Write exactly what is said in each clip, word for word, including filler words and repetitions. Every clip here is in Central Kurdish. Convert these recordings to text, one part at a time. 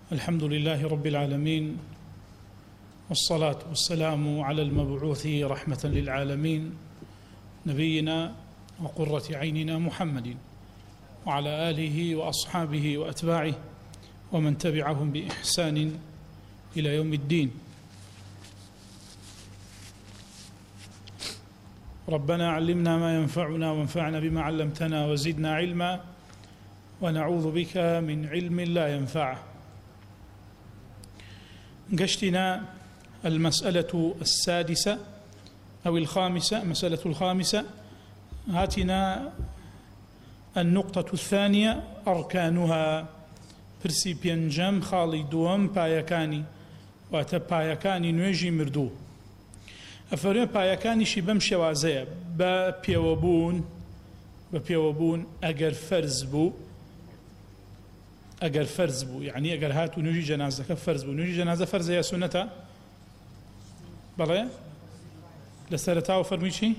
الحمد لله رب العالمين، والصلاة والسلام على المبعوث رحمة للعالمين نبينا وقرة عيننا محمد وعلى آله وأصحابه وأتباعه ومن تبعهم بإحسان إلى يوم الدين. ربنا علمنا ما ينفعنا وانفعنا بما علمتنا وزدنا علما ونعوذ بك من علم لا ينفع. قشتنا المسألة السادسة أو الخامسة، مسألة الخامسة. هاتنا النقطة الثانية أركانها. برسي بينجم خالي دوم بايكاني واتا بايكاني نويجي مردو. أفرمي بايكاني شي بمشي وازية ببيوبون ببيوبون أجر فرز بو أجر فرز بو يعني أجر هاتو نوجي جنازة كفرز بو نوجي جنازة فرز يا سنة بلى لسرتاو فرميشي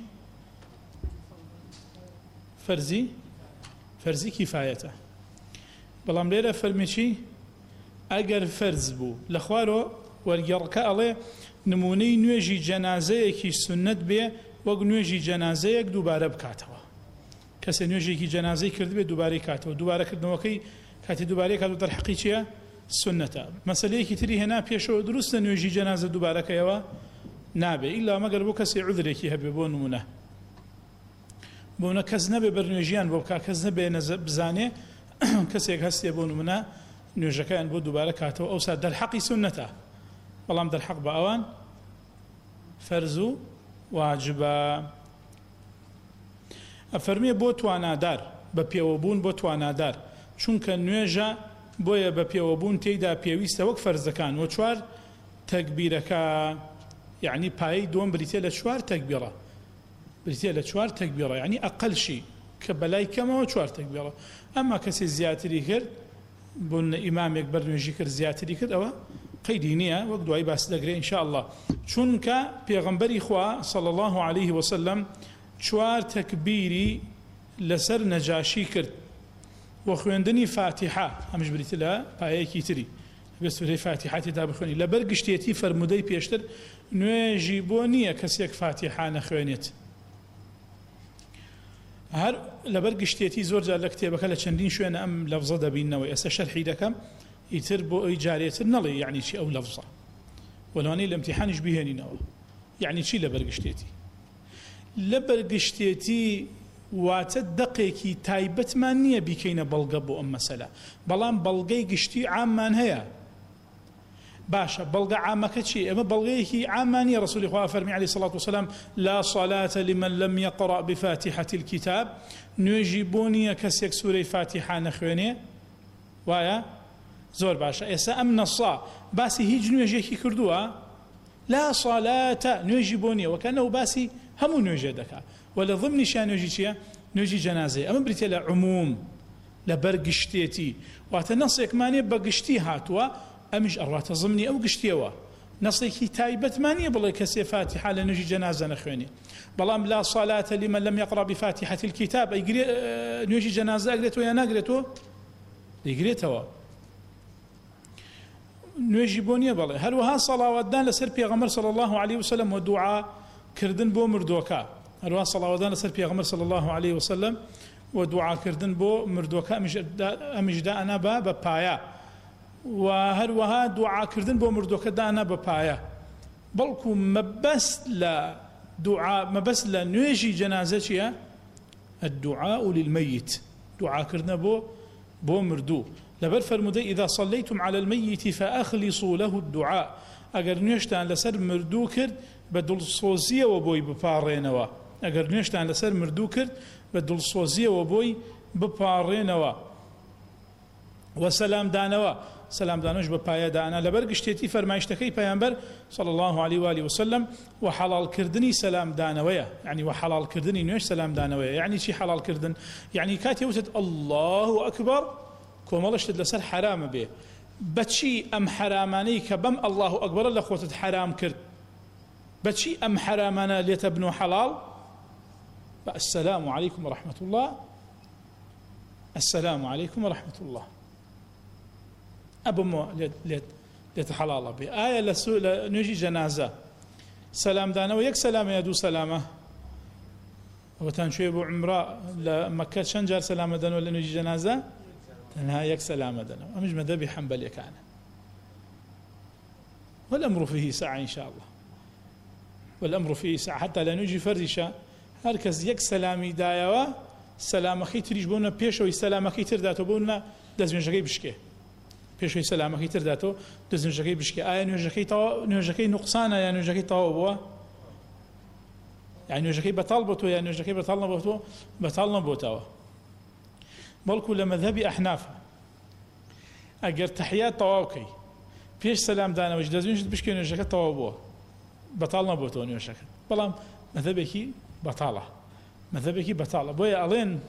فرزي فرزي كفايته بلام ليلة فرميشي أجر فرز بو لخوارو والجركاء الله نموني نوجي جنازة كي سنة بيه وق نوجي جنازة دوباره بكاتوا كسي نوجي كي جنازة كرد بيه دوباره كاتوا دوباره كردنا وكي كاتي دوباره كاتوا در حقيقية سنة. مسألة كي تري هنا بيشو درست نوجي جنازة دوباره كيوا نابي إلا ما قربو كسي عذري كي هبي بون منه بونا كز نبي برنوجيان بوكا كز نبي بزاني كسي هستي بون منه نوجكان بو دوباره كاتوا أو ساد در حقي سنته والله در حق بأوان فرزو واجبا. أفرمي بوتوانا دار ببيوبون بوتوانا دار چونك نوێژە بۆیە بە پێوەبوون تێیدا پێویستە وەک فەرزەکان و چوار تەکبیرەکە یعنی پایەی دۆم بریتێ لە چوار تەکبیرە بریتێ لە چوار تەکبیرە یعنی ئەقەلشی کە بەلای کەمەوە چوار تەکبیرە. ئەمما کەسێ زیاتری کرد بۆ ئیمامێک بەرنوێژی کرد زیاتری کرد ئەوە قەیدی نییە وەک دوای باس دەگرێت ئینشاء الله چونکە پێغەمبەری خوا صلی الله عليه وسلم چوار تەکبیری لەسەر نەجاشی کرد و خوێندنی فاتحە ئەمش بریتە لە پایەیەکی تری بە سورەی فاتحەتی تا بخوێنی لەبەر گشتێتی فەرموودەی پێشتر نوێژی بۆ نییە کەسێک فاتحە نەخوێنێت. هەر لەبەر گشتێتی زۆر جار لە کتێبەکە لە چەندین شوێنە ئەم لەفزە دەبینەوەی ئێستا شەرحی دەکەم ئیتر بۆ ئەوی جارێتر نەڵێ یعنی چی ئەو لەفزە وەلەوانەی لە ئیمتیحانیش بهێنینەوە یعنی چی لەبەر گشتێتی. لەبەر گشتێتی واتە دەقێکی تایبەتمان نییە بیکەینە بەڵگە بۆ ئەم مەسەلە بەڵام بەڵگەی گشتی عاممان هەیە. باشە بەڵگە عامەکە چی؟ ئەمە بەڵگەیەکی عاممان نییە. ڕەسوولی خوا فەرمی عەلەیهی سەڵات وسەلام لا صلاة لمن لم يقرأ بفاتحة الكتاب نوێژی بۆ نییە کەسێک سوورەی فاتحە نەخوێنێ. وایە زۆر باشە. ئێستا ئەم نەسا باسی هیچ نوێژێکی کردووە لا صلاة نوێژی بۆ نییە وەکەنەوە باسی هەموو نوێژێ دەکات ولا ضمنی شان نوێژی چییە؟ نوێژی جەنازەیە. ئەمە بریتێ لە عموم لەبەر گشتێتی واتە نەسێکمانێ بە گشتی هاتووە ئەمیش ئەڕاتە ضمنی ئەو گشتیەوە نەسێکی تایبەتمانیە بڵێ کەسێ فاتحە لە نوێژی جەنازە نەخوێنێ. بەڵام لا صلاة لمن لم يقرأ بفاتحة الكتاب ئەیگرێ نوێژی جەنازە ئەگرێتەوە یان ناگرێتەوە؟ دەیگرێتەوە. نوێژی بۆ نییە بەڵێ. هەروەها سەڵاوەتدان لەسەر پێغەمبەر صلی الله عليه وسلم و دوعا کردن بۆ مردووەکە. هەروەها سەڵاوەتدان لەسەر پێغەمبەر صلی الله عليه وسلم و دوعا کردن بۆ مردووەکە ئەمیش دائنا بە بە پایە و هەروەها دوعا کردن بۆ مردووەکە دانا بە پایە. بەڵکو مەبەست لە دوعا مەبەست لە نوێژی جەنازە چییە؟ الدعاء للميت دوعا کردنە بۆ بۆ مردوو. لەبەر فەرموودەی إذا صليتم على الميت فأخلصوا له الدعاء ئەگەر نوێشتان لەسەر مردوو کرد بە دڵسۆزیەوە بۆی بپاڕێنەوە ئەگەر نوێشتان لەسەر مردوو کرد بە دڵسۆزیەوە بۆی بپاڕێنەوە و سەلامدانەوە سەلامدانەش بە پایەدانا لەبەر گشتێتی فەرمایشتەکەی پەیامبەر صلی الله عليه وآله وسلم و حەڵالکردنی سەلامدانەوەیە یعنی و حەڵالکردنی نوێژ سەلامدانەوەیە. یعنی چی حەڵالکردن؟ یعنی کاتی وتت الله ئەکبەر کۆمەڵشتت لەسەر حرامە بێ بەچی ئەم حرامانەی کە بەم الله ئەکبەرە لە خۆتت حرام کرد بەچی ئەم حرامانە لێتە بنۆ حەڵال؟ السلام عليكم ورحمة الله السلام عليكم ورحمة الله ئەبمەوە لێتە حەڵاڵە بێ. ئایا لە نوێژی جەنازە سەلامدانەوە یەک سەلامەیە دوو سەلامە؟ ئەوەتان شوێ بۆ عومرە لە مەککە چەند جار سەلامە دەنەوە لە نوێژی جەنازە؟ تەنها یەک سەلامە دەنەوە. ئەمیش مەذهەبی حەنبەلیەکانە. والأمر فيه ساعة إن شاء الله، والأمر فيه ساعة. حتى لا نوجي فردشة هركز يك سلامي دايوا سلام أخي تريج بونا بيشوي سلام أخي ترداتو بونا لازم شقي بشكي بيشوي سلام أخي ترداتو لازم شقي بشكي. آية نوجي تو نوجي نقصانة يا نوجي تو بوا يعني نوجي بطلبته يا نوجي بطلبته بطلبته بلكو لمذهبي أحناف أجر تحيات طواوكي فيش سلام دانا وش لازم بشكي نوجي تو بوا بطلنا بوتو نوجي بلام مذهبك بطالة مذهبك بطالة بويا ألين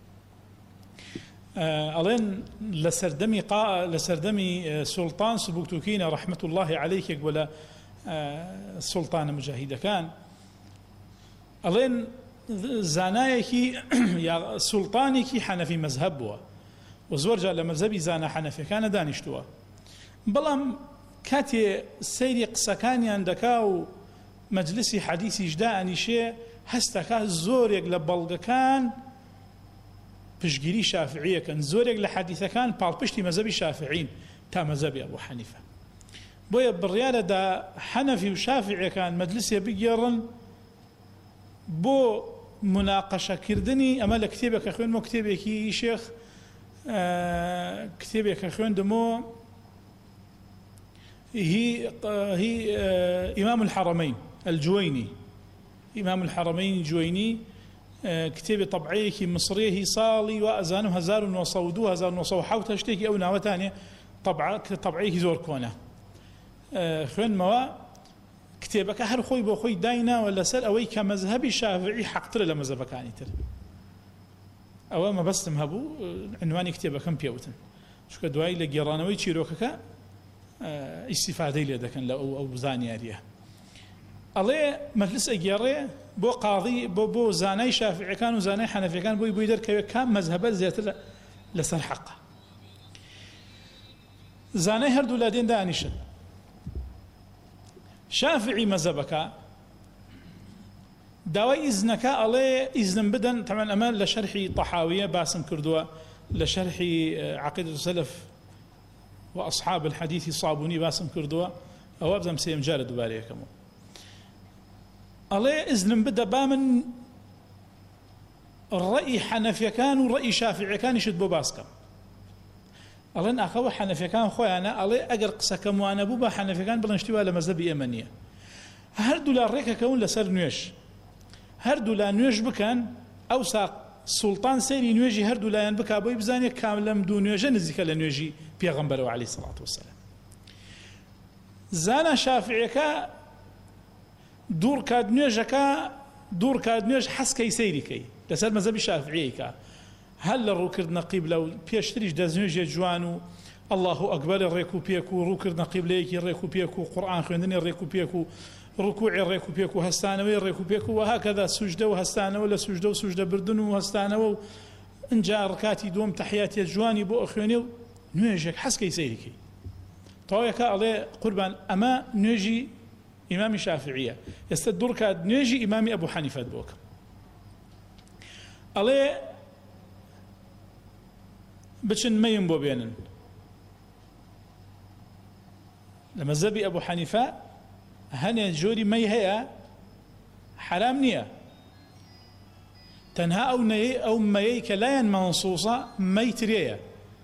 ألين لسردمي قا لسردمي سلطان سبوكتوكينا رحمة الله عليك ولا سلطان مجاهدة كان ألين زانايكي يا سلطانيكي حنفي مذهبوا وزورجا لمذهبي زانا حنفي كان دانشتوا بلام كاتي سيري قسكاني عندكاو مجلسي حديثي جدا أنيشي هستكا زوريك لبلغ كان پشگیری شافعیه کن زورێک لە حەدیثەکان پاڵپشتی مەذهبی شافعین تا مەذهبی ئەبوو حەنیفە. بۆیە بڕیارەدا حەنەفی و شافعیەکان مەجلیسێ بگێڕن بۆ مناقەشەکردنی ئەمە لە کتێبێکە خوێنمەوە کتێبێکی شێخ کتێبێکە خوێندمەوە هي هي إمام الحرمين الجويني إمام الحرمين الجويني كتابي طبعيه مصريه صالي وأزانه هزار وصودو هزار وصوحاو تشتكي أو ناوة تانية طبعا طبعيه زور كونه خوين موا كتابك هر خوي بو خوي داينا ولا سر أوي كمذهبي شافعي حقتر لمذهب كاني تر أو ما بس مهبو عنواني كتابك كم بيوتن شو كدواي لجيرانوي تشيروكا استفادة لي دكان لو أو زانياريه الله مجلس أجيري بو قاضي بو بو زاني شافعي كان وزاني حنفي كان بو يبو يدر كم مذهبات زيادة لسر حقه زاني هردو لادين دانشن شافعي مذهبك داوي إذنك الله إذن بدن طبعا أمال لشرحي طحاوية باسم كردوة لشرحي عقيدة السلف وأصحاب الحديث الصابوني باسم كردوة أو أبزم سيم جارد باريكمو الله إذن بدأ بامن الرأي حنفي كان والرأي شافعي كان يشد بو باسكم الله أخوة حنفي كان خويا أنا الله أجر قسكم وأنا بوبا حنفي كان بلنشتوى لمذهب يمنية هردو لا ريكا كون لسر نيوش هردو لا نيوش بكان أو ساق سلطان سيري نيوجي هردو لا ينبكى أبوي بزاني كاملا بدون نيوجي نزيك لنيوجي بيغمبر عليه الصلاة والسلام زانا شافعيك دور كاد نيوجك دور كاد نيوج حس كي سيري كي لسر مذهب شافعيك هل الروكرد نقيب لو بيشتريش داز نيوجي جوانو الله أكبر الريكو بيكو روكرد نقيب ليكي الريكو بيكو قرآن خوندني الريكو بيكو ركوع الريكو بيكو هستانوي الريكو بيكو وهكذا سجدة وهستانة ولا سجدة وسجدة بردن وهستانة إن جاء ركاتي دوم تحياتي الجواني بو أخواني نيوجك حس كي سيريكي طويك عليه قربان أما نيجي إمام الشافعية يستدر كاد نيجي إمام أبو حنيفة بوك عليه بچن ما ينبو بينن لما زبي أبو حنيفة هني جوري ما هي حرام نية تنها أو ني أو ما يك لا منصوصة ما يتريه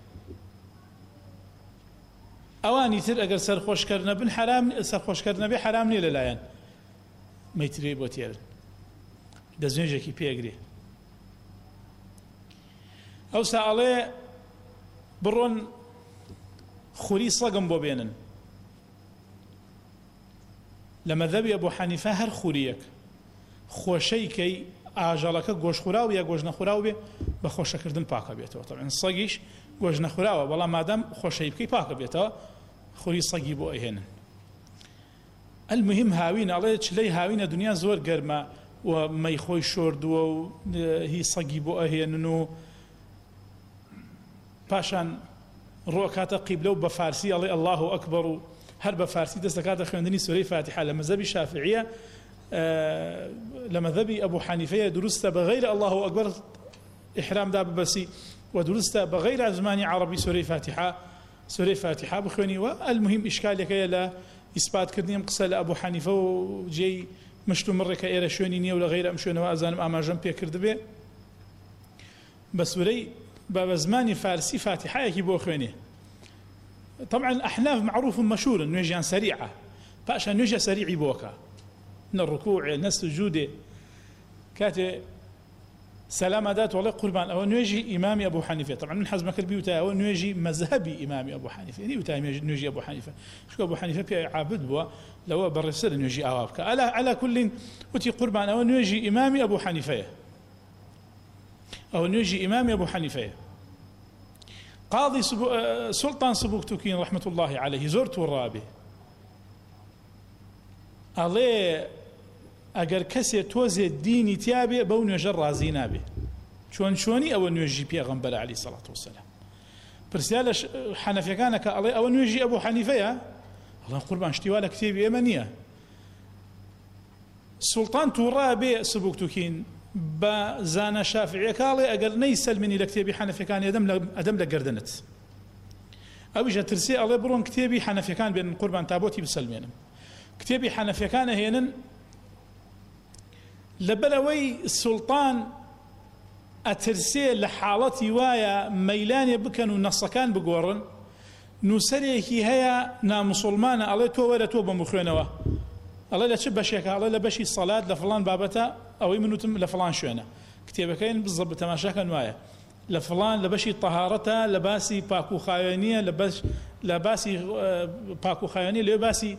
أواني تر أجر سر خوش كرنا بن حرام سر خوش كرنا بي حرام نية للاين ما يتريه بوتير دزنيجة كي بيجري أو سأله برون خوري صقم بوبينن لما ذهب أبو حنيفة هر خوريك خوشيكي آجالك جوش خراو يا جوش نخراو بي بخوش كردن باكا بيته طبعا صقيش جوش نخراو والله ما دام خوشيكي باكا بيته خوري صقي بو هنا المهم هاوين عليه تشلي هاوين دنيا زور قرمة وما يخوي شورد وهي صقي بو هنا باشان ڕۆکاتە قیبلە و بە فارسی ئەڵێ الله ئەکبەر و هەر بە فارسی دەست دەکاتە خوێندنی سورەی فاتحە لە مەذهبی شافعیە لە مەذهبی ئەبوو حەنیفەیە دروستە بەغەیر الله ئەکبەر ئیحرامدا ببەسی و دروستە بەغەیر زمانی عەرەبی سورەی فاتحە سورەی فاتحە بخوێنی و المهم ئیشکالێکەیە لە ئیسپاتکردنی ئەم قسە لە ئەبوو حەنیفە و جێی مشت و مڕێکە ئێرە شوێنی نییە و لە غەیرە ئەم شوێنەوە ئەزانم ئاماژەم پێ کردبێ بە سورەی بە زمانی فارسی فاتحەیەکی بۆ خوێنێ. طبعا الأحناف معروف مشهور نوێژیان سريعة پاشا نوێژە سەریعی بۆکە نە ڕکووعێ نە سجودێ کاتێ سەلامە دات وەڵێ قوربان ئەوە نوێژی ئیمامی ئەبوو حەنیفە. طبعا من حەزمە کرد بیوتە ئەوە نوێژی مەذهبی ئیمامی ئەبوو حەنیفە نی وتای نوێژی ئەبوو حەنیفە شکۆ ئەبوو حەنیفە پێی عابد بووە لەوە بەڕێسەر نوێژی ئاوا بکە ئەلا ئەلا کولین وتی قوربان ئەوە نوێژی ئیمامی ئەبوو حەنیفەیە ئەوە نوێژی ئیمامی ئەبوو حەنیفەیە. قاضي سبو... سلطان سبوكتوكين رحمة الله عليه زرت الرابي ألي أجر كسي توزي الديني تيابي بو نوجر رازي نابي شون شوني أو نوجي بيغمبر عليه الصلاة والسلام برسالة حنفية كانك ألي أو نوجي أبو حنيفة الله قربان اشتوالك كتابي يمنية سلطان ترابي سبوكتوكين بزانا شافعي كالي أقل نيسل مني لكتابي حنفي كان يدم أدم لقردنت أو إجا ترسي الله برون كتابي حنفي كان بين قربان تابوتي بسلمينم كتابي حنفي كان هينن لبلوي السلطان أترسي لحالتي وايا ميلاني بكن ونصكان بقورن نسريكي هيا نا مسلمان الله تو ولا تو بمخرنوا الله لا تشبه شيك الله لا بشي الصلاة لفلان بابتا أو يمنوتم لفلان شوينه كتابكين بالضبط تماشاك نوايا لفلان لبشي طهارته لباسي باكو خاينية لباس لباسي باكو خاينية لباسي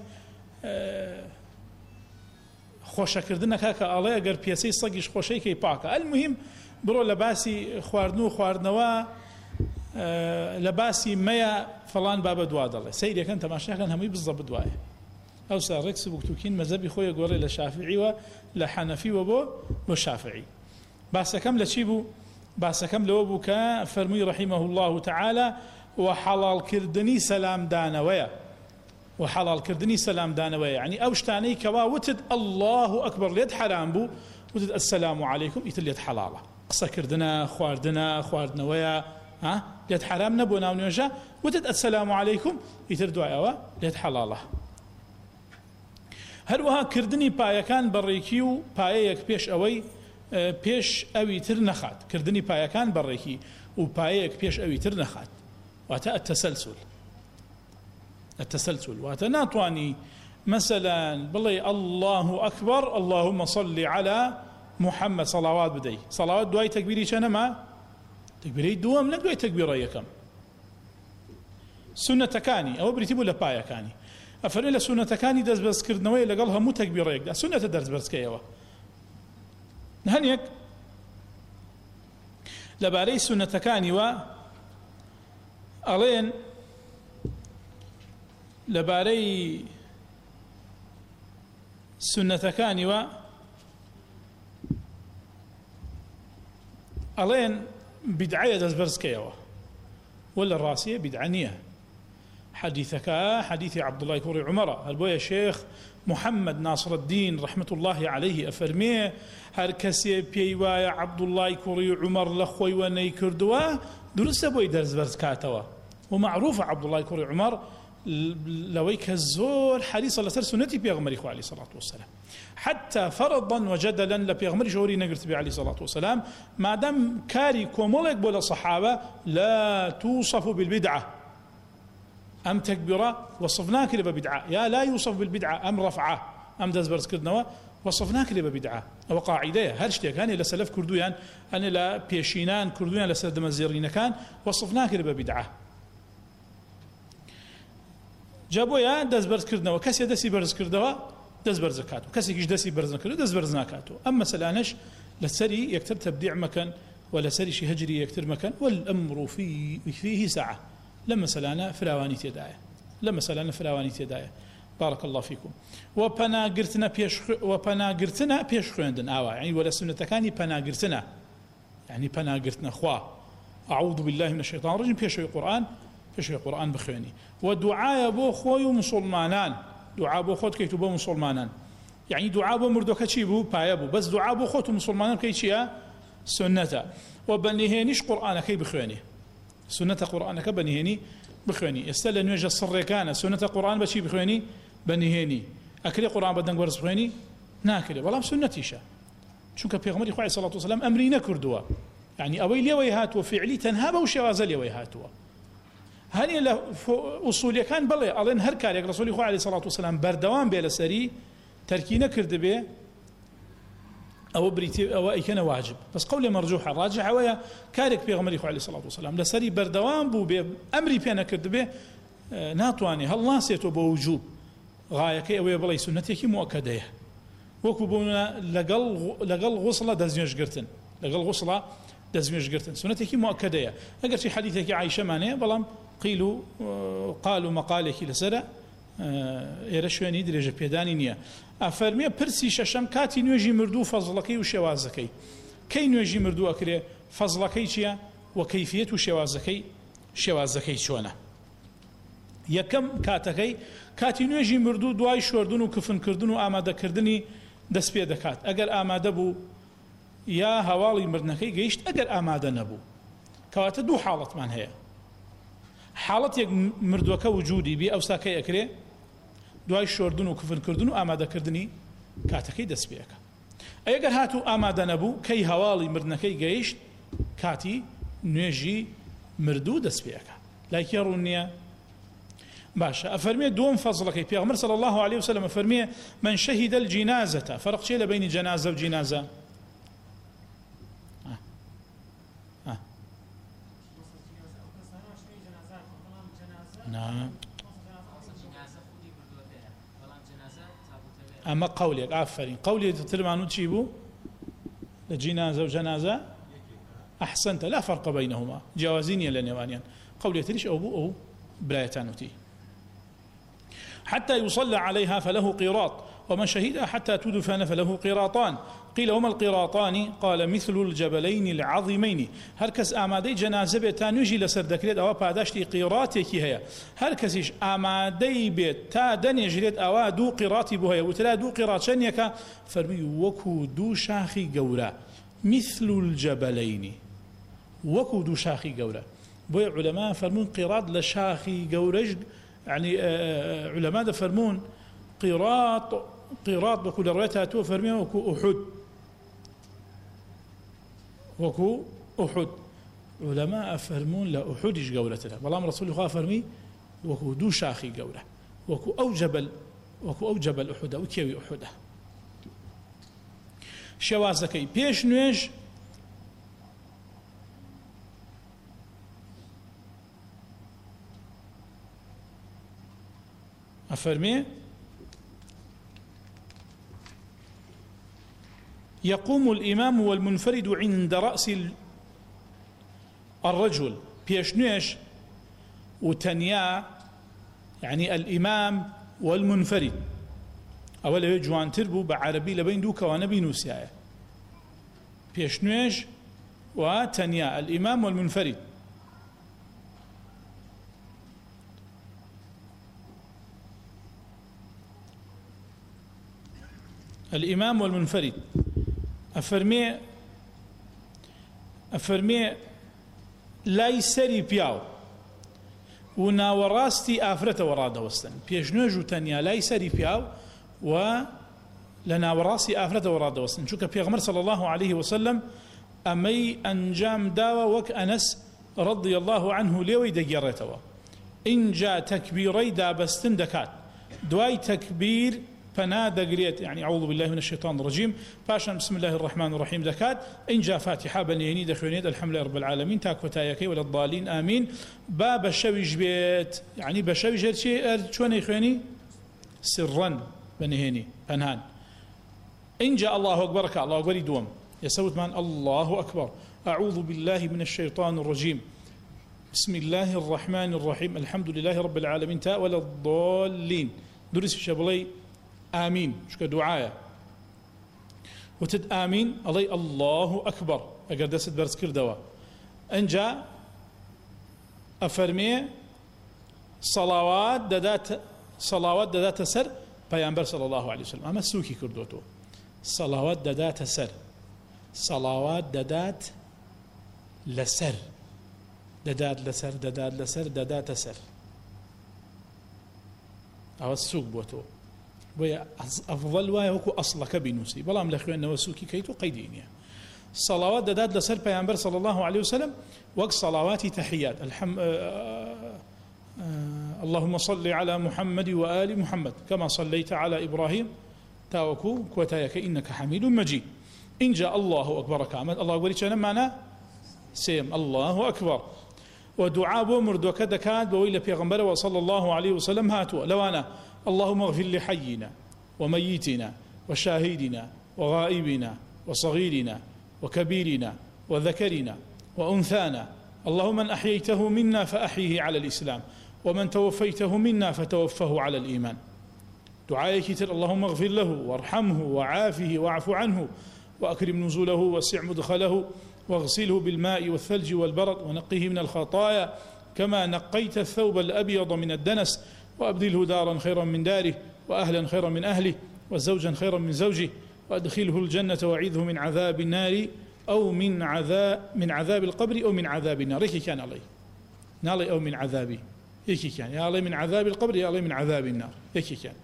خوشا كردنا كاكا الله أجر بيسي صقيش خوشي كي باكا المهم برو لباسي خواردنو خواردنوا لباسي ميا فلان بابا دواد الله سيدي كان تماشاك همي بالضبط دوايا أو سارك سبوكتوكين مذهبي خويا قوري لشافعي ولحنفي وبو وشافعي بس كم لشيبو بس كم لو بكا فرمي رحمه الله تعالى وحلال كردني سلام دانويا وحلال كردني سلام دانويا يعني أوشتاني كوا وتد الله أكبر ليد حرام بو وتد السلام عليكم يتليد حلاله قصة كردنا خواردنا خواردنا ويا ها ليد حرام نبونا ونجا وتد السلام عليكم يتردوا أوا ليد حلاله هەروەها کردنی پایەکان بەڕێکی و پایەیەک پێش ئەوەی پێش ئەوی تر نەخات کردنی پایەکان بەڕێکی و پایەیەک پێش ئەوی تر نەخات واتە التسلسل التسلسل واتە ناتوانی مثلا بڵێ الله أكبر اللهم صل على محمد صلوات بدەی صلوات دوای تەکبیری چەندەمە تەکبیرەی دووەم لە دوای تەکبیرە یەکەم سنەتەکانی ئەوە بریتی بوو لە پایەکانی أفرق إلى سنة كاني دز بس كردنوي لقالها مو تكبير يقدر سنة درس بس كيوا نهنيك لباري سنة كاني و ألين لباري سنة كاني و ألين بدعية دز بس كيوا ولا الراسية بدعنية حديثك حديث عبد الله كوري عمر هالبويا شيخ محمد ناصر الدين رحمة الله عليه أفرميه هالكسي بيوايا عبد الله كوري عمر لخوي وني كردوا درس بوي درس برز كاتوا ومعروف عبد الله كوري عمر لويك الزور حديث الله سنتي بيغمر إخوة عليه الصلاة والسلام حتى فرضا وجدلا لبيغمر جوري نقرت بي عليه الصلاة والسلام ما دام كاري كومولك بولا صحابة لا توصف بالبدعة أم تكبيرة وصفناك لبا بدعة يا لا يوصف بالبدعة أم رفعة أم دزبرز كردنوا وصفناك لبا بدعة أو قاعدة هرشتك هاني لسلف كردويان أنا لا بيشينان كردويان لسلف مزيرين كان وصفناك لبا بدعة جابوا يا دزبرز كردنوا كسي دسي برز كردوا دزبرز زكاتو كسي كيش دسي برز كردوا دزبرز ناكاتو أما سلانش لسري يكتر تبديع مكان ولا سري شي هجري يكتر مكان والأمر فيه فيه ساعة لما سلانا فراواني تدايا لما سلانا فراواني تدايا بارك الله فيكم وبنا قرتنا بيش وبنا قرتنا بيش خوندن آوا يعني ولا سنة كاني بنا قرتنا يعني بنا قرتنا خوا أعوذ بالله من الشيطان الرجيم بيش القرآن پێشوێ قورآن بخوێنی و دوعایە بۆ خۆی و مسلمانان دوعا بۆ خۆت کەیت و بۆ مسلمانان یعنی دوعا بۆ مردوەکە چی بوو پایە بوو بەس دوعا بۆ خۆت و مسلمانان بکەی چییە سنەتە و بەنهێنیش قورآنەکەی بخوێنی سنەتە قورآنەکە بەنهێنی بخوێنی ئێستا لە نوێژە سڕێکانە سنەتە قورآن بەچی بخوێنی بەنهێنی ئەکرێ قورآن بە دەنگ وەرز بخوێنی ناکرێ بەڵام سنەتیشە چونکە پێغەمبەری خوا عەلەیهی سەڵات وسەلام ئەمری نەکردووە یعنی ئەوەی لێوەی هاتووە فعلی تەنها بەو شێوازە لێوەی هاتووە هەنێ لە ئوسولیەکان بڵێ ئەڵێن هەر کارێک ڕەسوولی خوا عەلەیهی سەڵات وسەلام بەردەوام بێ لەسەری تەرکی نەکردبێ ئەوە بریتێ ئەوە ئەیکەنە واجب بەس قەولێ مەرجوحە ڕاجح ئەوەیە کارێک پێغەمبەری خوا عەلەیهی سەڵات وسەلام لەسەری بەردەوام بوو بێ ئەمری پێ نەکردبێ ناتوانێ هەڵناسێتەوە بە وجوب غایەکەی ئەوەیە بڵێ سنەتێکی مؤکەدەیە وەکو بوونە لەگەڵ لەگەڵ غوسڵە دەستنوێژگرتن لەگەڵ غوسڵە دەستنوێژگرتن سنەتێکی مؤکەدەیە ئەگەرچی حەدیثێکی عایشەمانەیە بەڵام قیل و قال و مەقالێکی لەسەرە ئێرە شوێنی درێژە پێدانی نییە ئەفەرمێ پرسی شەشەم کاتی نوێژی مردوو فەزڵەکەی و شێوازەکەی کەی نوێژی مردوو ئەکرێ فەزڵەکەی چییە و کەیفیەت و شێوازەکەی شێوازەکەی چۆنە یەکەم کاتەکەی کاتی نوێژی مردوو دوای شۆردن و کفنکردن و ئامادەکردنی دەست پێ دەکات ئەگەر ئامادە بوو یا هەواڵی مردنەکەی گەیشت ئەگەر ئامادە نەبوو کەواتە دوو حاڵەتمان هەیە حاڵەتێک مردووەکە وجودی بێ ئەوسا کەی ئەکرێ دوای شۆردن و کفنکردن و ئامادەکردنی کاتەکەی دەست پێەکە ئەگەر هاتوو ئامادە نەبوو کەی هەواڵی مردنەکەی گەیشت کاتی نوێژی مردوو دەست پێەکە لایکێ ڕوون نییە باشە ئەفەرمێ دووەم فەزڵەکەی پێغەمبەر صلی الله عليه وسلم ئەفەرمێ من شهد الجنازة فرق چیە لە بینی جەنازە و جینازە نعم أما قولك عفرين قولي تترمانو تشيبو لجنازة وجنازة أحسنت لا فرق بينهما جوازين يلنيوانيا قولي تريش أو بو أو بلايتانوتي حتى يصلى عليها فله قيراط ومن شهدها حتى تدفن فله قيراطان قيل وما القيراطان قال مثل الجبلين العظيمين هر کس آماده جنازه به تا نوجی لسر دکرید او پاداشتی قیراطی کی هيا هر کسیش آماده به تا دنیجرید او دو قیراطی بو هيا وتلا دو قیراطشن یکا فرمی وکو دو شاخی گورا مثل الجبلين وكو دو شاخي قورة بوي علماء فرمون قيراط لشاخي قورج يعني علماء فرمون قيراط قيراط بكل رويتها تو فرميه وكو أحد وكو أحد علماء فرمون لا أحدش قورة له بلام رسول الله فرمي وكو دو شاخي قورة وكو أو جبل وكو أو جبل أحد أو كيوي أحده شوازكي بيش نويش أفرمي يقوم الإمام والمنفرد عند رأس الرجل بيشنيش وتنيا يعني الإمام والمنفرد أولا يجوان تربو بعربي لبين دوكا ونبي نوسيايا بيشنيش وتنيا الإمام والمنفرد الإمام والمنفرد أفرمي أفرمي لا يسري بياو وناوراستي آفرة ورادة وستن بيجنوج تنيا لا يسري بياو و لناوراسي آفرة ورادة وستن شوك بيغمر صلى الله عليه وسلم أمي أنجام داوى وك أنس رضي الله عنه ليوي دقيرتوا إن جاء تكبيري دابستن دكات دواي تكبير فنا دقريت يعني أعوذ بالله من الشيطان الرجيم باشا بسم الله الرحمن الرحيم دكات إن جاء فاتحة بنيني دخونيد الحمد لله رب العالمين تاكو تايكي ولا الضالين آمين باب الشويج بيت يعني بشويج شيء شون يخواني سرا بنهيني فنهان إن جاء الله أكبر الله أكبر يدوم يسوت من الله أكبر أعوذ بالله من الشيطان الرجيم بسم الله الرحمن الرحيم الحمد لله رب العالمين تا ولا الضالين درس شبلي آمين شكا دعاية وتد آمين الله الله أكبر أقر دست برس كردوا أنجا أفرمي صلوات دەدات صلوات دەداتە سەر پەیامبەر صلی الله عليه وسلم ئەمە سووکی کردوتەوە صلوات دەداتە سەر صلوات دەدات لەسەر دەدات لەسەر دەدات لەسەر دەداتە سەر ئەوە سووک بۆ تۆ بۆیە ئەفضل وایە وەکو ئەسڵەکە بینووسی بەڵام لە خوێندنەوە سووکی کەیت و قەیدی نییە صلوات دەدات لەسەر پەیامبەر صلی الله عليه وسلم وەک صلواتی تحیات الحم اللهم صل على محمد وآل محمد كما صليت على إبراهيم تاوكو كوتايك إنك حميد مجيد إن جاء الله أكبر كامل الله أكبر كان معنا سيم الله أكبر ودعاء بمرد وكدكات بويل بيغمبر صلى الله عليه وسلم هاتوا لو أنا اللهم اغفر لحينا وميتنا وشاهدنا وغائبنا وصغيرنا وكبيرنا وذكرنا وأنثانا اللهم من أحييته منا فأحيه على الإسلام ومن توفيته منا فتوفه على الإيمان دعاء كتير اللهم اغفر له وارحمه وعافه واعف عنه وأكرم نزوله وسع مدخله واغسله بالماء والثلج والبرد ونقيه من الخطايا كما نقيت الثوب الأبيض من الدنس وأبدله دارا خيرا من داره وأهلا خيرا من أهله وزوجا خيرا من زوجه وأدخله الجنة وأعيذه من عذاب النار أو من عذاب من عذاب القبر أو من عذاب النار هيك كان عليه نالي أو من عذابي هيك كان يا الله من عذاب القبر يا الله من عذاب النار هيك كان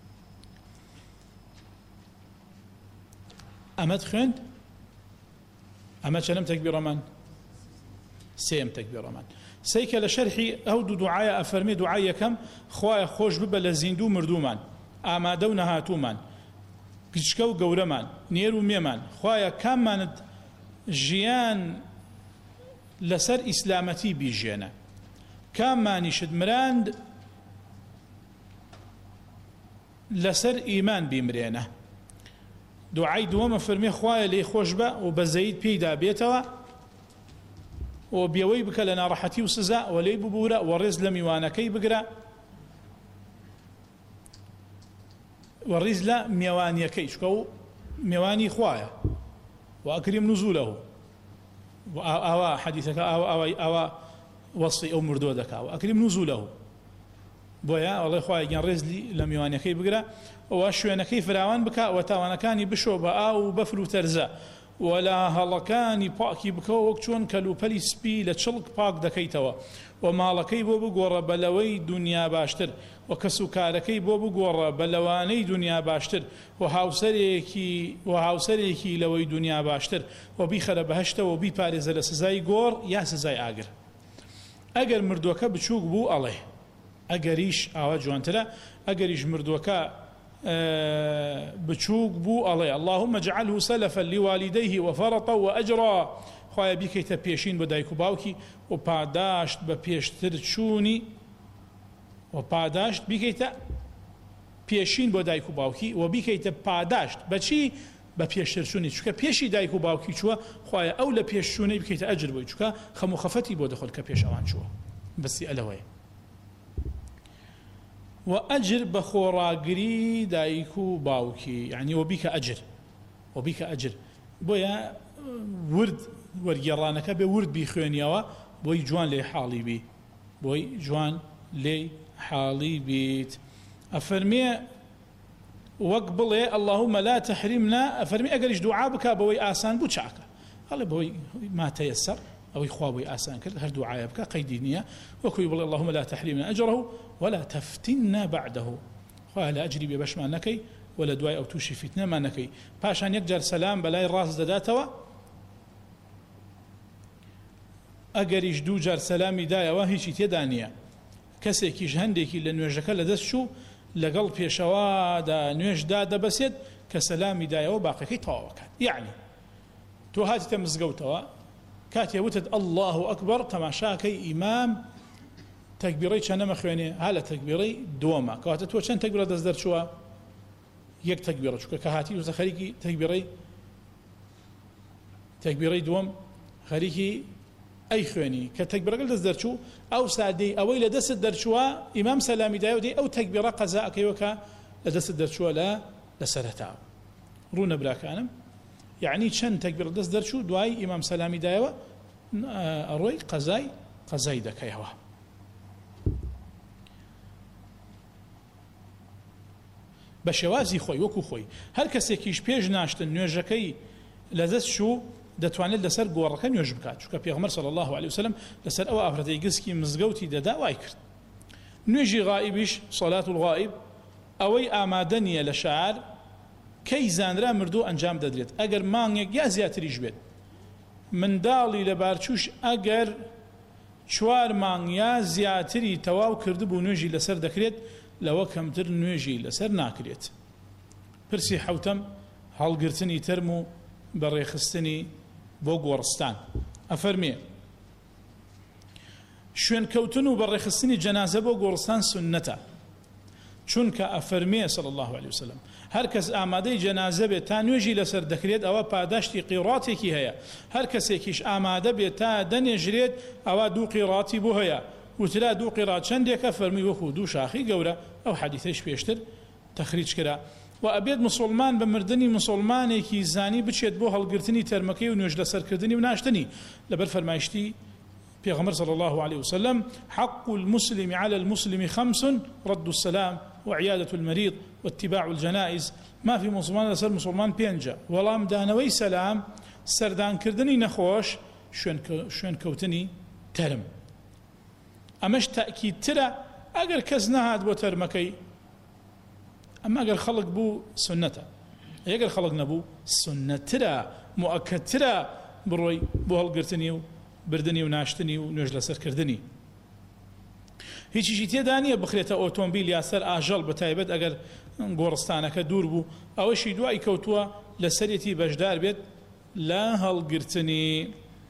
أمد خند أمد شنم تكبير من سيم تكبير من سيك لشرحي أو دعاء أفرمي دعاء كم خوايا خوش ببا لزيندو مردومان أما دون هاتومان كشكو قورمان نيرو ميمان خوايا كم ماند جيان لسر إسلامتي بيجينا كم ما نشد مراند لسر إيمان بمرينا دعاء دوما فرمي خوايا لي خوش با وبزيد بيدا بيتوا وبيوي بك لنا راحتي وسزا ولي ببورا ورز لميوانا كي بقرا ورز لا ميواني كي شكو ميواني خوايا وأكرم نزوله أو حديثك أو أو أو وصي أو مردودك وأكرم نزوله بويا والله خوايا جن رزلي لم يواني كي بقرا وأشوي كيف راوان بكا وتاوانا كاني بشوبة أو بفلو ترزا ولا هلكاني باكي بكا وكشون كلو بلي سبي لتشلك باك دكيتوا ومالكي بو بقور بلوي دنيا باشتر وكسوكاركي بو بقور بلواني دنيا باشتر وهاوسريكي وهاوسريكي لوي دنيا باشتر وبيخر بهشتا وبي بارز لسزاي غور يا سزاي اگر اگر مردوكا بچوك بو عليه اگريش اوا جوانتلا اگريش مردوكا أه بچوك بو عليه اللهم اجعله سلفا لوالديه وفرطا واجرا خوايا بيكي تبيشين بدايكو باوكي وباداشت ببيشتر چوني وباداشت بيكي تبيشين بدايكو باوكي وبيكي تباداشت بچي ببيشتر چوني چوكا بيشي دايكو باوكي چوا خوايا اولى بيشوني بيكي تاجر بو چوكا خمو خفتي بو دخل كبيش اوان چوا بس الوي وأجر بخوراقري دايكو باوكي يعني وبيك أجر وبيك أجر بويا ورد ورقرانك بورد بيخوانيوا بوي جوان لي حالي بي بوي جوان لي حالي بيت أفرمي وقبلي اللهم لا تحرمنا أفرمي أقريش دعابك بوي آسان بو شعكا قال بوي ما تيسر أو إخوابي آسان كرد هر دعاء بك قيدينية وكوي بالله اللهم لا تحرمنا أجره ولا تفتنا بعده قال أجري ببش ما نكي ولا دعاء أو توشي فتنة ما نكي باشان يقدر سلام بلاي الراس داداتوا أجريش دو جار سلامي دايا وهيشي تيدانية كسيكيش هنديكي لنوجك لدس شو لقلب يشوا دا نوج دادا بسيد كسلامي دايا وباقي كي طواكات يعني تو هاتي تمزقوتوا كاتي وتد الله أكبر تماشاكي إمام تكبيري شنو مخواني هلا تكبيري دوما كاتي تو شن تكبير دزدر شو يك تكبير شو كهاتي وزخريكي تكبيري تكبيري دوم خريكي أي خواني كتكبير قل دزدر شو أو سادي أو إلى دس الدر شو إمام سلامي داودي أو تكبير قزاء كيوكا لدس الدر شو لا لسرتاو رونا براك أنا يعني شن تكبير دس درشو دواي إمام سلامي دايوا أروي قزاي قزاي دكيوا بە شێوازی خۆی وەکو خۆی هەر کەسێکیش پێش ناشتن نوێژەکەی لەدەست شوو دەتوانێت لەسەر گۆڕەکە نوێژ بکات چونکە پێغەمبەر صلی الله عليه وسلم لەسەر ئەو ئافرەتەی گسکی مزگەوتی دەدا وای کرد نوێژی غائبیش صلاة الغائب ئەوەی ئامادە نییە لە شعار کەی زانرا مردوو ئەنجام دەدرێت ئەگەر مانگێک یا زیاتریش بێت منداڵی لە بارچوش ئەگەر چوار مانگ یا زیاتری تەواو کردبوو نوێژی لەسەر دەکرێت لەوە کەمتر نوێژی لەسەر ناکرێت پرسی حوتەم هەڵگرتنی تەرم و بەڕێخستنی بۆ گۆڕستان ئەفەرمێ شوێن کەوتن و بەڕێخستنی جەنازە بۆ گۆڕستان سنەتە چونکە ئەفەرمێ صلی الله عليه وسلم هەر کەس ئامادەی جەنازە بێت تا نوێژی لەسەر دەکرێت ئەوە پاداشتی قیڕاتێکی هەیە هەر کەسێکیش ئامادە بێت تا دەنێژرێت ئەوە دوو قیڕاتی بۆ هەیە وترا دوو قیڕات چەندێکە فەرمی وەکو دوو شاخی گەورە ئەو حەدیثەش پێشتر تەخریج کرا و ئەبێت مسلمان بە مردنی مسلمانێکی زانی بچێت بۆ هەڵگرتنی تەرمەکەی و نوێژ لەسەرکردنی و ناشتنی لەبەر فەرمایشتی پیغمبر صلى الله عليه وسلم حق المسلم على المسلم خمس رد السلام وعيادة المريض واتباع الجنائز ما في مسلمان لسر مسلمان بينجا ولام دانوي سلام سردان كردني نخوش شوين كوتني ترم أمش تأكيد ترى أجر كزنهاد بو ترمكي أما أجر خلق بو سنته أجر خلق نبو سنة ترى مؤكد ترى بروي بو هالقرتني بردنی و ناشتنی و نوێژ لەسەرکردنی هیچیشی تێدا نییە بخرێتە ئۆتۆمبیل یا سەر ئاژەڵ بە تایبەت ئەگەر گۆڕستانەکە دوور بوو ئەوەشی دوای کەوتووە لە سەرێتی بەشدار بێت لە هەڵگرتنی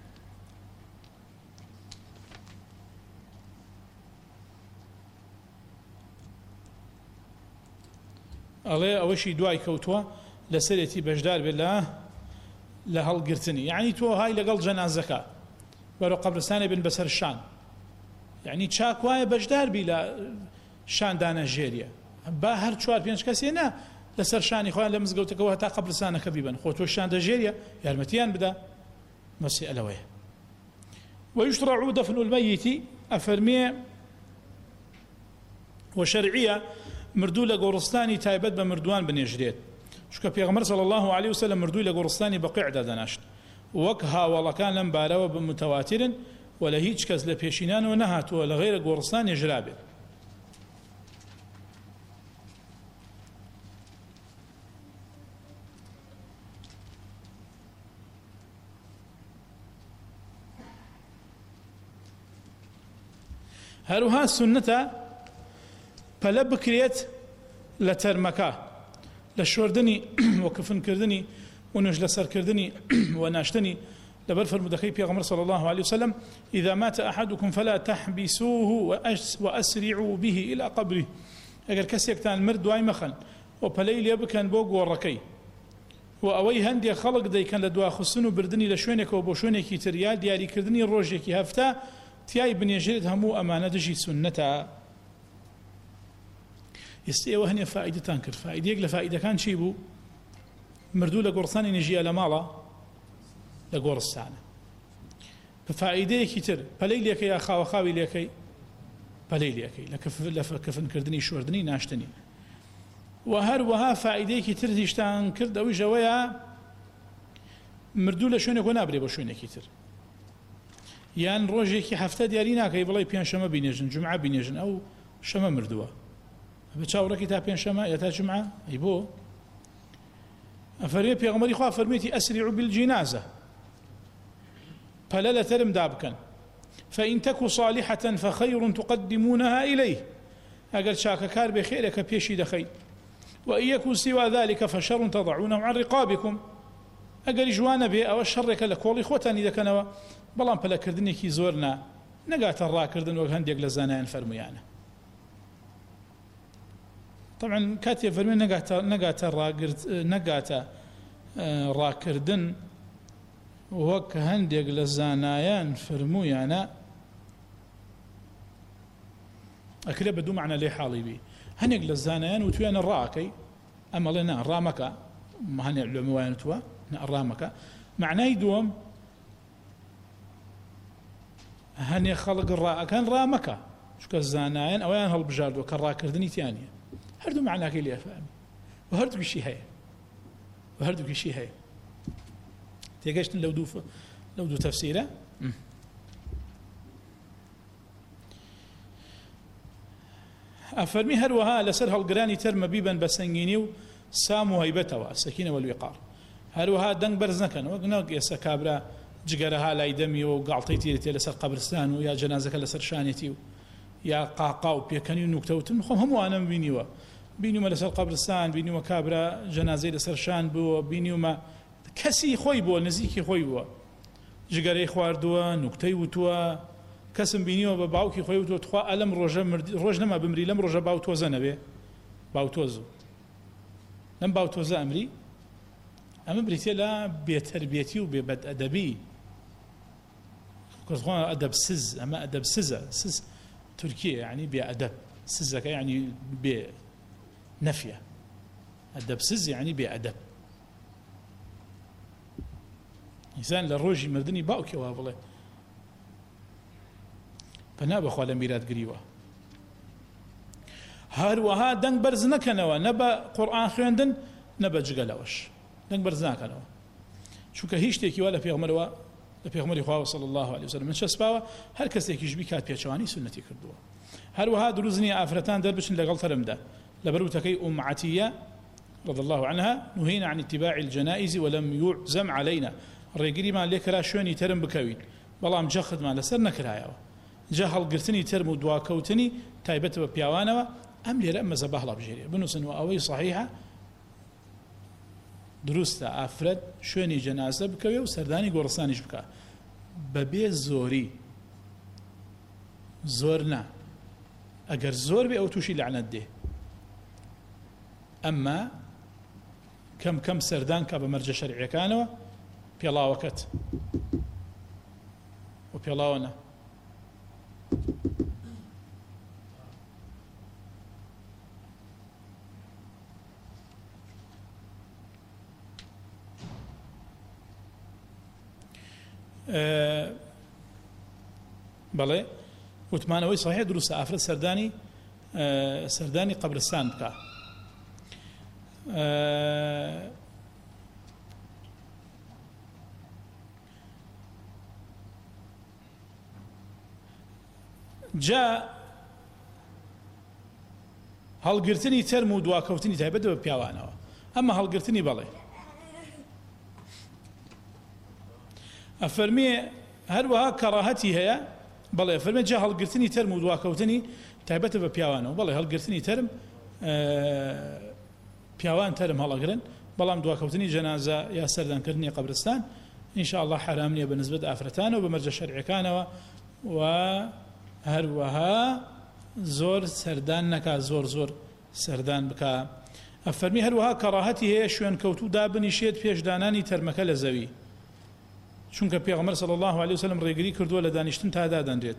ئەڵێ ئەوەشی دوای کەوتووە لە سەرێتی بەشدار بێت لە لە هەڵگرتنی یعنی تۆ های لەگەڵ جەنازەکە بەرەو قەبرستانێ بن بەسەر شان یعنی چاک وایە بەشدار بی لە شاندانە ژێریە با هەر چوار پێنج کەسێ نا لەسەر شانی خۆیان لە مزگەوتەکەەوە هەتا قەبرستانەکە بیبن خۆ تۆ شان دەژێریە یارمەتیان بدا مەسئلەوەیە ويشرع دفن الميت أفرمي وشرعية مردو لغورستاني تايبت بمردوان بنيجريت شكا بيغمر صلى الله عليه وسلم مردو لغورستاني بقيع دادناشت وكها والله كان لم باروا بمتواتر ولا هيج كز لبيشينان ونهات ولا غير غورستان يجرابه هەروها سنەتە پەلە بکرێت لە تەرمەکە لە شۆردنی و کفنکردنی و نوێژ لەسەرکردنی و ناشتنی لەبەر فەرمودەکەی پێغەمبەر صلى الله عليه وسلم إذا مات أحدكم فلا تحبسوه وأسرعوا به إلى قبره ئەگەر کەسێکتان مرد دوای مەخەن و پەلەی لێ بکەن بۆ گۆڕەکەی و ئەوەی هەندێک خەڵک دەیکەن لە دواخستن و بردننی لە شوێنێکەوە بۆ شوێنێکی تر یا دیاریکردنی ڕۆژێکی هەفتە تیای بنێژێت هەموو ئەمانە دژی سنەتە. ئێستا ئێوە هەنێ فائیدەتان کرد. فائیدەیەک لە فائیدەکان چی بوو؟ مردوو لە گۆڕستانی نێژیە لە ماڵە لە گۆڕستانە. بە فائیدەیەکی تر پەلەی لێکەی یا خاوەخاوی لێکەی پەلەی لێکەی لە کەفنکردنی شۆردنی ناشتنی. و هەروەها فائیدەیەکی تر دیشتان کرد ئەوەی ژەوەیە مردوو لە شوێنێکەوە نابرێ بۆ شوێنێکی تر. یان ڕۆژێکی هەفتە دیاری ناکەی بڵێ پێنجشەمە بینێژن جومعە بینێژن ئەو شەمە مردووە بە چاوەڕێکی تا پێنجشەمە یا تا جومعە ئەی بۆ ئەفەرمێ پێغەمبەری خوا فەرمێتی ئەسریعوا بالجینازە پەلە لە تەرم دابکەن فإن تك صالحة فخير تقدمونها إليه ئەگەر چاکەکار بێ خێرێکە پێشی دەخەیت وإن يكن سوى ذلك فشر تضعونه عن رقابكم ئەگەری جوانە بێ ئەوە شەڕێکە لە کۆڵی خۆتانی دەکەنەوە بەڵام پەلەکردنێکی زۆر نا نەگاتە ڕاکردن وەک هەندێک لە زانایان فەرمویانە. طبعا کاتێ فەرمووی نەگاتە نەگاتە ڕاگرت نەگاتە ڕاکردن وەک هەندێک لە زانایان فەرمویانە ئەکرێ بە دوو معنە لێ حاڵی بی. هەندێک لە زانایان وتویانە ڕاکەی ئەمەڵێ نا ڕامەکە هەندێک لەمە وایان وتووە ڕامەکە معنای دووەم هەنێ خەڵک ڕائەکەن ڕامەکە چونکە زانایان ئەویان هەڵبژاردووە کە ڕاکردنی تیانە هەردوو معناکەی لێ فەهمی وهردوكشي هي وهردوكشي هي تيجاشتن لو دو لو دو تفسيره أفرمي هروها لسر هالقراني ترمى بيبا بسنجينيو سامو هيبتوا السكينة والوقار هروها دنگ برزنكن وقناق يسا كابرا جگرها لا يدمي وقعطيتي لسر قبرستان ويا جنازك لسر شانيتي يا قاقاو بيكني نكتوتن خم هم وانا بينيوا بينيوا لسر قبرستان بينيوا كابرا جنازي لسر شان بو بينيوا ما كسي خوي بو نزيكي خوي بو جگري خواردوا نكتي وتوا كسم بينيوا بباوكي خوي وتوا تخوا الم روجا روج نما بمري لم روجا باوتوزا نبي باوتوزو لم باوتوزا امري اما بريتي لا بتربيتي وببد ادبي كنت ادب سز اما ادب سزا سز تركيا يعني بأدب سزك يعني بنفيه ادب سز يعني بأدب إنسان للروجي مردني باوكي وابله فنابا خوالا ميرات قريوة هاروها دنگ برز نكنوا نبا قرآن خويندن نبا جگلوش دنگ برز نكنوا چونکە هیچ شتێکی وا لە پێغمبەرەوە لە پێغمبەری خوا صلی الله عليه وسلم من شەسپاوە هەر کەسێکیش بی کات پێچەوانی سنەتی کردووە هەروەها دروست نییە ئافرەتان دەربچن لەگەڵ تەرمدا لەبەر وتەکەی ئوم عەتیە رضي الله عنها نهينا عن اتباع الجنائز ولم يعزم علينا ڕێگریمان لێ کرا شوێنی تەرم بکەوین بەڵام جەختمان لەسەر نەکرایەوە جا هەڵگرتنی تەرم و دواکەوتنی تایبەت بە پیاوانەوە ئەم لێرە ئەم مەزەبە هەڵەبژێریە بنووسن و ئەوەی صحیحە دروستە ئافرەت شوێنی جەنازە بکەوێ و سەردانی گۆڕستانیش بکە بەبێ زۆری زۆر نا ئەگەر زۆر بێ ئەو تووشی لەعنەت دێ ئەمما کەم کەم سەردان کە بە مەرجە شەرعیەکانەوە پێڵاوەکەت و پێڵاوەنە بەڵێ وتمانەوەی صحیح دروستە ئافرەت سەردانی سەردانی قەبرستان بکە جا هەڵگرتنی تەرم و دواکەوتنی تایبەت بە پیاوانەوە ئەمە هەڵگرتنی بەڵێ ئەفەرمێ هەروەها کەڕاهەتی هەیە بەڵێ ئەفەرمێ جا هەڵگرتنی تەرم و دواکەوتنی تایبەتە بە پیاوانەوە بەڵێ هەڵگرتنی تەرم پیاوان تەرم هەڵەگرن بەڵام دواکەوتنی جەنازە یا سەردانکردنی قەبرستان ئینشاءالله حرام نییە بەنسبەت ئافرەتانەوە بە مەرجە شەرعیەکانەوە و هەروەها زۆر سەردان نەکا زۆر زۆر سەردان بکە ئەفەرمی هەروەها کەڕاهەتی هەیە شوێن کەوتوو دابنیشێت پێشدانانی تەرمەکە لە زەوی چونکە پێغەمبەر صلی الله عليه وسلم ڕێگری کردووە لە دانیشتن تا دادەنرێت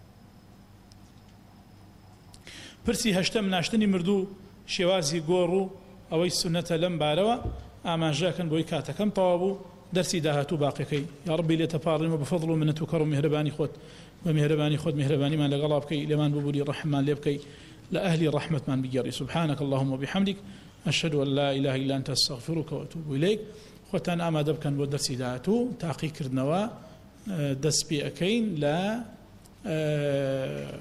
پرسی هەشتم ناشتنی مردوو شێوازی گۆڕ و ئەوەی سنەتە لەم بارەوە ئاماژەکەن بۆی کاتەکەم تەواو بوو دەرسی داهاتوو باقیەکەی یا ڕبی لێ تەپاڕێمە بەفەضڵ و منەت و کەڕ و میهرەبانی خۆت ومهرباني خذ مهرباني من لقلاب كي لمن ببولي رحمان لبكي لأهل رحمة من بجري سبحانك اللهم وبحمدك أشهد أن لا إله إلا أنت أستغفرك وأتوب إليك خوتان أما دبكن ودرسي داتو تحقيق كردنوا دس بي أكين لا